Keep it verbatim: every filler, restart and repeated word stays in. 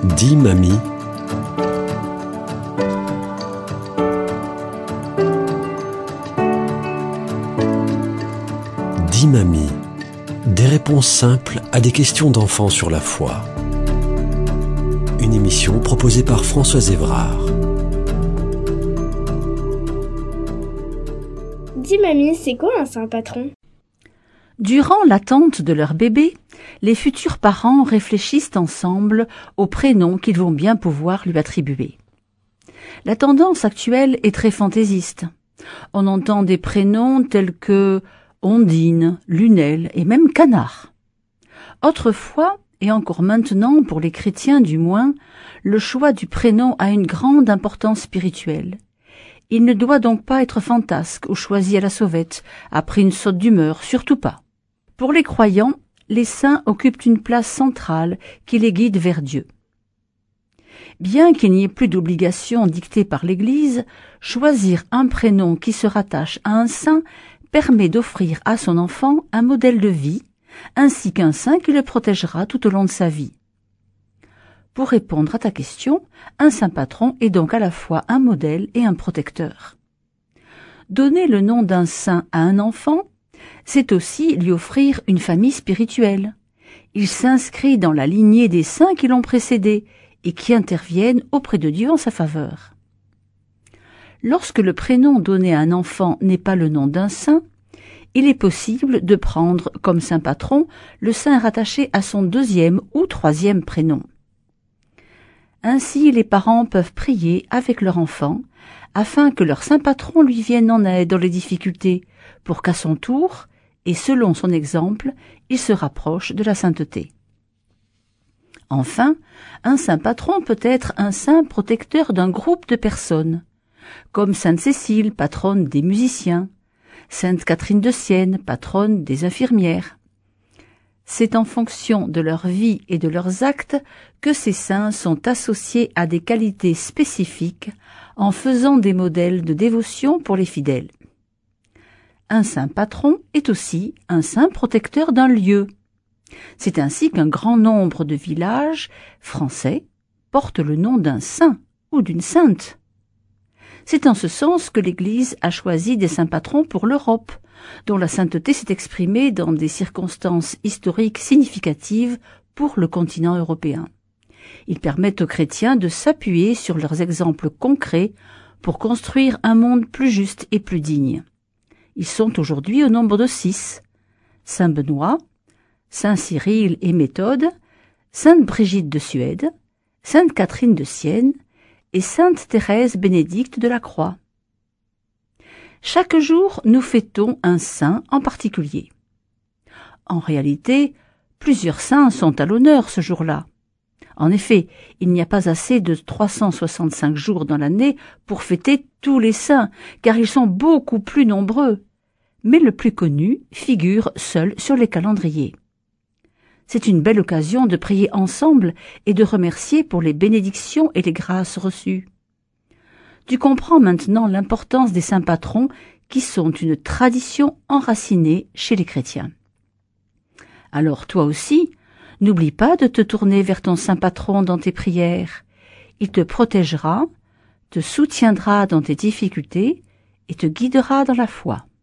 Dis mamie. Dis mamie. Des réponses simples à des questions d'enfants sur la foi. Une émission proposée par Françoise Évrard. Dis mamie, c'est quoi un saint patron ? Durant l'attente de leur bébé, les futurs parents réfléchissent ensemble au prénom qu'ils vont bien pouvoir lui attribuer. La tendance actuelle est très fantaisiste. On entend des prénoms tels que Ondine, Lunel et même Canard. Autrefois, et encore maintenant pour les chrétiens du moins, le choix du prénom a une grande importance spirituelle. Il ne doit donc pas être fantasque ou choisi à la sauvette, après une saute d'humeur, surtout pas. Pour les croyants, les saints occupent une place centrale qui les guide vers Dieu. Bien qu'il n'y ait plus d'obligation dictée par l'Église, choisir un prénom qui se rattache à un saint permet d'offrir à son enfant un modèle de vie, ainsi qu'un saint qui le protégera tout au long de sa vie. Pour répondre à ta question, un saint patron est donc à la fois un modèle et un protecteur. Donner le nom d'un saint à un enfant, c'est aussi lui offrir une famille spirituelle. Il s'inscrit dans la lignée des saints qui l'ont précédé et qui interviennent auprès de Dieu en sa faveur. Lorsque le prénom donné à un enfant n'est pas le nom d'un saint, il est possible de prendre comme saint patron le saint rattaché à son deuxième ou troisième prénom. Ainsi, les parents peuvent prier avec leur enfant afin que leur saint patron lui vienne en aide dans les difficultés, pour qu'à son tour, et selon son exemple, il se rapproche de la sainteté. Enfin, un saint patron peut être un saint protecteur d'un groupe de personnes, comme sainte Cécile, patronne des musiciens, sainte Catherine de Sienne, patronne des infirmières. C'est en fonction de leur vie et de leurs actes que ces saints sont associés à des qualités spécifiques en faisant des modèles de dévotion pour les fidèles. Un saint patron est aussi un saint protecteur d'un lieu. C'est ainsi qu'un grand nombre de villages français portent le nom d'un saint ou d'une sainte. C'est en ce sens que l'Église a choisi des saints patrons pour l'Europe, dont la sainteté s'est exprimée dans des circonstances historiques significatives pour le continent européen. Ils permettent aux chrétiens de s'appuyer sur leurs exemples concrets pour construire un monde plus juste et plus digne. Ils sont aujourd'hui au nombre de six. Saint Benoît, Saint Cyril et Méthode, Sainte Brigitte de Suède, Sainte Catherine de Sienne et Sainte Thérèse Bénédicte de la Croix. Chaque jour, nous fêtons un saint en particulier. En réalité, plusieurs saints sont à l'honneur ce jour-là. En effet, il n'y a pas assez de trois cent soixante-cinq jours dans l'année pour fêter tous les saints, car ils sont beaucoup plus nombreux. Mais le plus connu figure seul sur les calendriers. C'est une belle occasion de prier ensemble et de remercier pour les bénédictions et les grâces reçues. Tu comprends maintenant l'importance des saints patrons qui sont une tradition enracinée chez les chrétiens. Alors toi aussi, n'oublie pas de te tourner vers ton saint patron dans tes prières. Il te protégera, te soutiendra dans tes difficultés et te guidera dans la foi.